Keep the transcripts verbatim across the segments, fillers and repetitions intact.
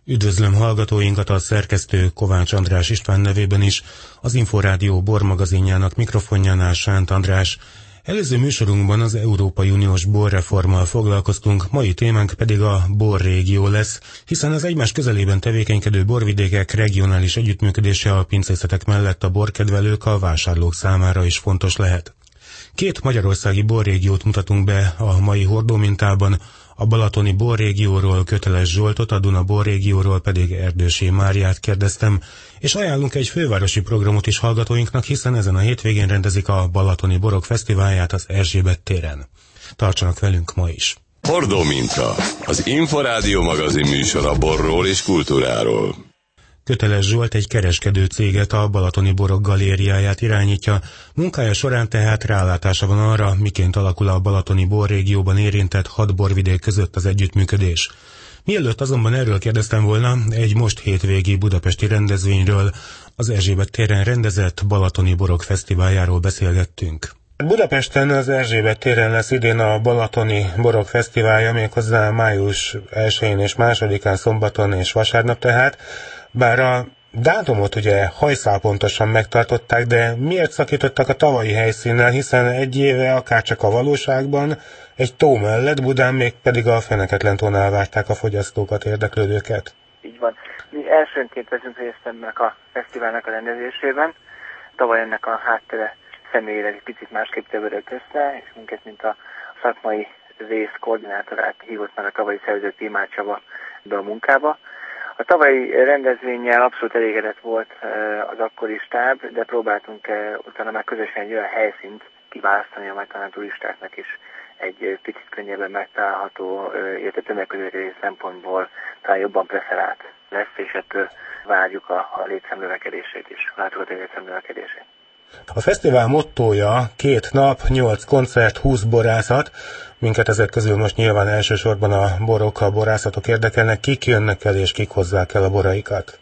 Üdvözlöm hallgatóinkat, a szerkesztő Kovács András István nevében is, az Inforádió bormagazinjának mikrofonjánál Sánt András. Előző műsorunkban az Európai Uniós borreformmal foglalkoztunk, mai témánk pedig a borrégió lesz, hiszen az egymás közelében tevékenykedő borvidékek regionális együttműködése a pincészetek mellett a borkedvelők, a vásárlók számára is fontos lehet. Két magyarországi borrégiót mutatunk be a mai hordómintában, a balatoni borrégióról Köteles Zsoltot, a Duna borrégióról pedig Erdőssy Máriát kérdeztem, és ajánlunk egy fővárosi programot is hallgatóinknak, hiszen ezen a hétvégén rendezik a Balatoni Borok Fesztiválját az Erzsébet téren. Tartsanak velünk ma is! Hordóminta, az Inforádió magazin műsor a borról és kultúráról. Köteles Zsolt egy kereskedő céget, a Balatoni Borok Galériáját irányítja, munkája során tehát rálátása van arra, miként alakul a balatoni borrégióban érintett hat borvidék között az együttműködés. Mielőtt azonban erről kérdeztem volna, egy most hétvégi budapesti rendezvényről, az Erzsébet téren rendezett Balatoni Borok Fesztiváljáról beszélgettünk. Budapesten az Erzsébet téren lesz idén a Balatoni Borok Fesztiválja, méghozzá május elsején és másodikán, szombaton és vasárnap tehát. Bár a dátumot ugye hajszálpontosan megtartották, de miért szakítottak a tavalyi helyszínnel, hiszen egy éve akárcsak a valóságban egy tó mellett, Budán még pedig a Feneketlen tónál várták a fogyasztókat, érdeklődőket. Így van. Mi elsőnként veszünk részt ennek a fesztiválnak a rendezésében. Tavaly ennek a háttere személyileg egy picit másképp tevődött össze, és minket, mint a szakmai rész koordinátorát hívott meg a tavalyi szervező Tímár Csaba be a munkába. A tavalyi rendezvénnyel abszolút elégedett volt az akkori stáb, de próbáltunk utána már közösen egy olyan helyszínt kiválasztani, amely talán a turistáknak is egy picit könnyebben megtalálható, illetve tömegközlekedési szempontból talán jobban preferált lesz, és ettől várjuk a, a létszámnövekedését is, látogatói létszámnövekedését. A fesztivál mottója két nap, nyolc koncert, húsz borászat. Minket ezek közül most nyilván elsősorban a borok, a borászatok érdekelnek. Kik jönnek el és kik hozzák el a boraikat?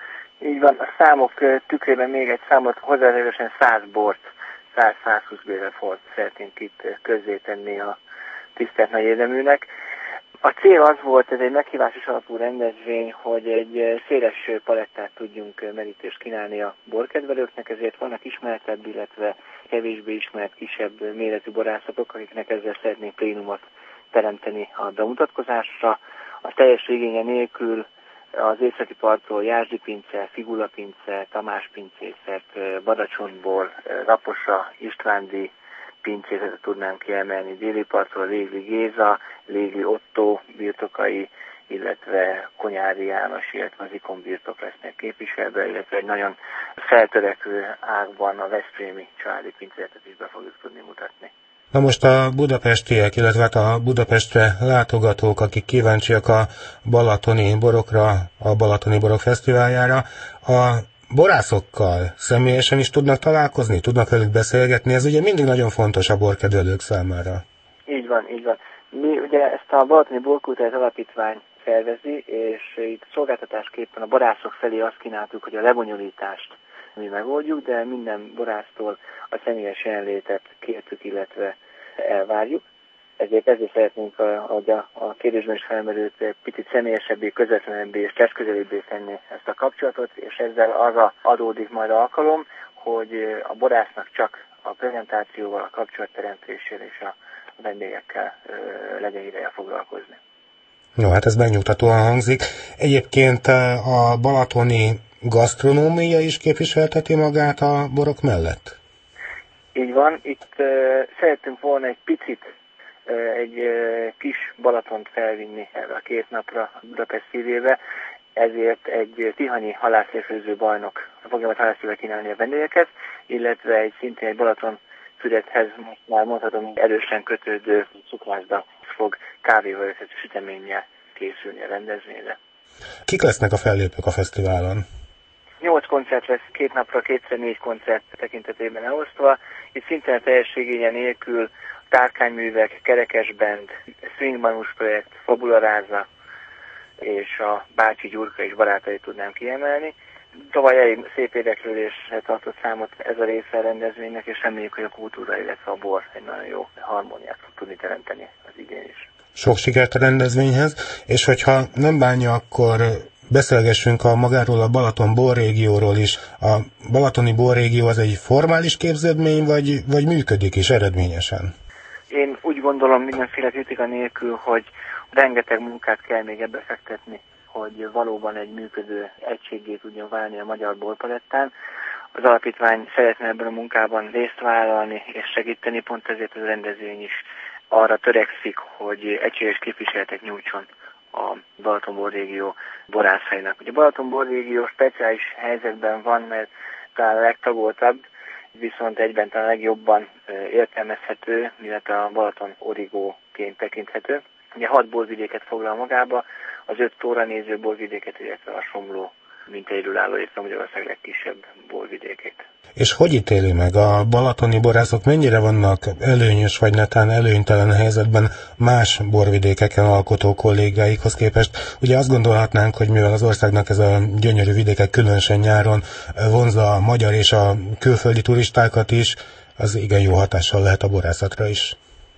Így van, a számok tükrében még egy számot, hozzáadóan száz bort, száz-százhúsz bélefolt szeretnénk itt közzétenni a tisztelt nagy érdeműnek. A cél az volt, ez egy meghívásos alapú rendezvény, hogy egy széles palettát tudjunk merítést kínálni a borkedvelőknek, ezért vannak ismertebb, illetve kevésbé ismert kisebb méretű borászatok, akiknek ezzel szeretnénk plénumot teremteni a bemutatkozásra. A teljes igénye nélkül az északi partról Jászdi pince, Figula pince, Tamás pincészet, Badacsonyból, Raposa, Istvándi pincészetet tudnám kiemelni, déli partról Légli Géza, Légli Otto birtokai, illetve Konyári János, illetve az Ikon birtok lesznek képviselve, illetve egy nagyon feltörekvő ágban a veszprémi családi pincészetet is be fogjuk tudni mutatni. Na most a budapestiek, illetve a Budapestre látogatók, akik kíváncsiak a balatoni borokra, a Balatoni Borok Fesztiváljára, a borászokkal személyesen is tudnak találkozni, tudnak velük beszélgetni, ez ugye mindig nagyon fontos a borkedvelők számára. Így van, így van. Mi ugye ezt a Balatoni Borkultúrás Alapítvány szervezi, és itt szolgáltatásképpen a borászok felé azt kínáltuk, hogy a lebonyolítást mi megoldjuk, de minden borásztól a személyes jelenlétet kértük, illetve elvárjuk. Ezért ezért szeretnénk, ahogy a, a kérdésben is felmerült, picit személyesebbé, közvetlenebbé és testközelébbé tenni ezt a kapcsolatot, és ezzel az a adódik majd alkalom, hogy a borásznak csak a prezentációval, a kapcsolatteremtéssel és a vendégekkel ö, legyen ideje foglalkozni. No, hát ez megnyugtatóan hangzik. Egyébként a balatoni gasztronómia is képviselteti magát a borok mellett? Így van, itt uh, szerettünk volna egy picit egy kis Balatont felvinni erre a két napra Budapest szívébe, ezért egy tihanyi halászlésfőző bajnok fogja majd halászlésre kínálni a vendégeket, illetve egy szintén egy Balaton füredhez most már mondhatom erősen kötődő cukrászda fog kávéval összetett süteménnyel készülni a rendezvényre. Kik lesznek a fellépők a fesztiválon? Nyolc koncert lesz, két napra kétszer négy koncert tekintetében elosztva. Itt szintén a teljességénye nélkül tárkányművek, kerekesbend, swingmanus projekt, fabularáza és a Bácsi Gyurka és barátai tudnám kiemelni. Tavaly elég szép érdeklődésre tartott számot ez a része a rendezvénynek, és reméljük, hogy a kultúra, illetve a bor egy nagyon jó harmóniát fog tudni teremteni az idén is. Sok sikert a rendezvényhez, és hogyha nem bánja, akkor beszélgessünk a magáról a Balaton borrégióról is. A balatoni borrégió az egy formális képződmény, vagy, vagy működik is eredményesen? Én úgy gondolom mindenféle kritika nélkül, hogy rengeteg munkát kell még ebbe fektetni, hogy valóban egy működő egységgé tudjon válni a magyar borpalettán. Az alapítvány szeretne ebben a munkában részt vállalni és segíteni, pont ezért az rendezvény is arra törekszik, hogy egységes képviseletet nyújtson a Balaton borrégió borászainak. Ugye a Balaton borrégió speciális helyzetben van, mert talán a legtagoltabb, viszont egyben talán a legjobban értelmezhető, illetve a Balaton origóként tekinthető. Ugye hat borvidéket foglal magába, az öt tóra néző borvidéket, illetve a Somló mintájáról álló észre Magyarország legkisebb borvidékét. És hogy ítéli meg a balatoni borászok, mennyire vannak előnyös vagy netán előnytelen helyzetben más borvidékeken alkotó kollégáikhoz képest? Ugye azt gondolhatnánk, hogy mivel az országnak ez a gyönyörű vidékek különösen nyáron vonzza a magyar és a külföldi turistákat is, az igen jó hatással lehet a borászatra is.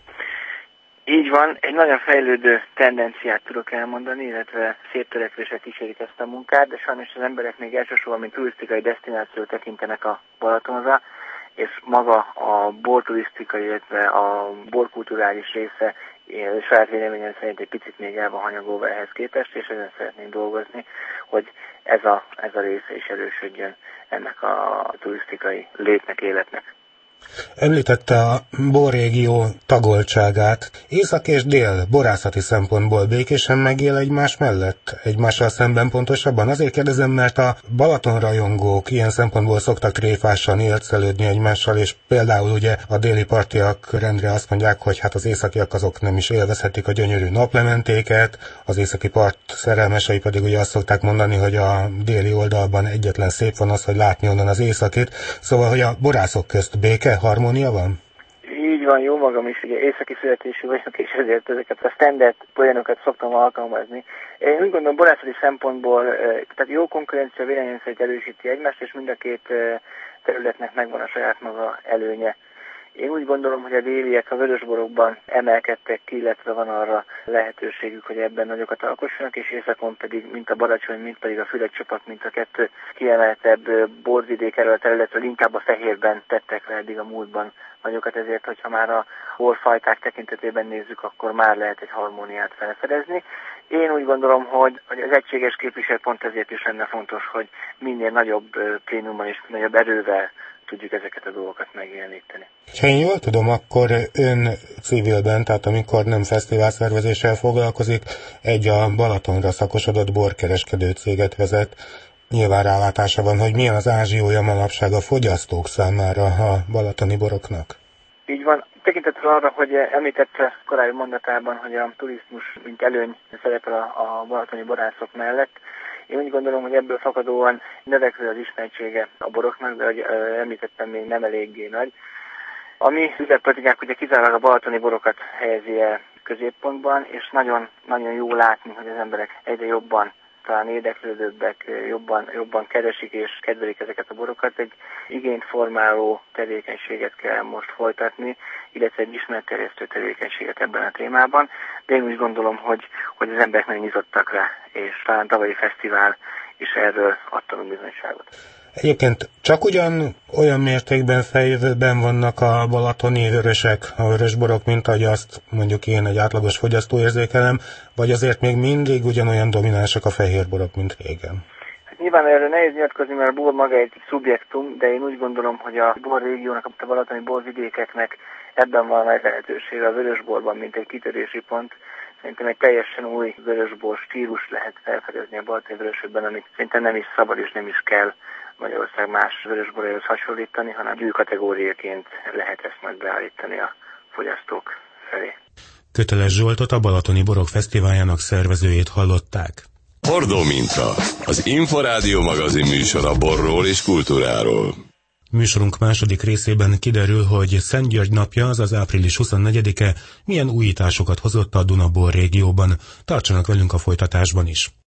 Így van, egy nagyon fejlődő tendenciát tudok elmondani, illetve szép törekvések kísérik ezt a munkát, de sajnos az emberek még elsősorban, mint turisztikai desztinációt tekintenek a Balatonra, és maga a borturisztikai, illetve a borkulturális része saját véleményem szerint egy picit még el van hanyagolva ehhez képest, és ezen szeretnénk dolgozni, hogy ez a, ez a része is erősödjön ennek a turisztikai létnek, életnek. Említette a borrégió tagoltságát. Észak és dél borászati szempontból békésen megél egymás mellett? Egymással szemben pontosabban? Azért kérdezem, mert a Balaton rajongók ilyen szempontból szoktak tréfásan élcelődni egymással, és például ugye a déli partiak rendre azt mondják, hogy hát az északiak azok nem is élvezhetik a gyönyörű naplementéket, az északi part szerelmesei pedig ugye azt szokták mondani, hogy a déli oldalban egyetlen szép van az, hogy látni onnan az északit. Szóval, hogy a borászok közt béke, harmónia van? Így van, jó magam is, ugye északi születésű vagyok, és ezért ezeket a standard poénokat szoktam alkalmazni. Én úgy gondolom, borászati szempontból, tehát jó konkurencia véleményem szerint erősíti egymást, és mind a két területnek megvan a saját maga előnye. Én úgy gondolom, hogy a déliek a vörösborokban emelkedtek ki, illetve van arra lehetőségük, hogy ebben nagyokat alkossanak, és északon pedig, mint a Baracsony, mint pedig a Fülöp-csapat, mint a kettő kiemeltebb borvidék erről a területről, inkább a fehérben tettek le eddig a múltban nagyokat, ezért, hogyha már a borfajták tekintetében nézzük, akkor már lehet egy harmóniát felfedezni. Én úgy gondolom, hogy az egységes képviselet pont ezért is lenne fontos, hogy minél nagyobb plénumban és nagyobb erővel tudjuk ezeket a dolgokat megjeleníteni. Ha én jól tudom, akkor ön civilben, tehát amikor nem fesztiválszervezéssel foglalkozik, egy a Balatonra szakosodott borkereskedő céget vezet. Nyilván rálátása van, hogy milyen az ázsiója manapság a fogyasztók számára a balatoni boroknak. Így van. Tekintettel arra, hogy említette korábbi mondatában, hogy a turizmus mint előny szerepel a, a balatoni borászok mellett, én úgy gondolom, hogy ebből fakadóan növekvő az ismertsége a boroknak, de ahogy említettem, még nem eléggé nagy. A mi üzletpolitikánk ugye kizárólag a balatoni borokat helyezi el középpontban, és nagyon, nagyon jó látni, hogy az emberek egyre jobban, talán érdeklődőbbek, jobban, jobban keresik és kedvelik ezeket a borokat. Egy igényt formáló tevékenységet kell most folytatni, illetve egy ismeretterjesztő tevékenységet ebben a témában. De én úgy gondolom, hogy, hogy az emberek nagyon nyitottak rá, és talán tavalyi fesztivál is erről adta a bizonyságot. Egyébként csak ugyan olyan mértékben fejlődőben vannak a balatoni vörösek, a vörösborok, mint ahogy azt mondjuk én egy átlagos fogyasztó érzékelem, vagy azért még mindig ugyanolyan dominánsak a fehérborok, mint régen? Hát nyilván erről nehéz nyilatkozni, mert a bor maga egy szubjektum, de én úgy gondolom, hogy a borrégiónak, a balatoni borvidékeknek ebben van nagy lehetősége a vörösborban, mint egy kitörési pont. Szerintem egy teljesen új vörösbor stílus lehet felfedezni a balatoni vörösökben, amit szerintem nem is szabad és nem is kell Magyarország más vörösboraihoz hasonlítani, hanem új kategóriaként lehet ezt majd beállítani a fogyasztók felé. Köteles Zsoltot, a Balatoni Borok Fesztiváljának szervezőjét hallották. Hordó minta, az Inforádió magazin műsor a borról és kultúráról. Műsorunk második részében kiderül, hogy Szent György napja, azaz április huszonnegyedike milyen újításokat hozott a Duna borrégióban. Tartsanak velünk a folytatásban is!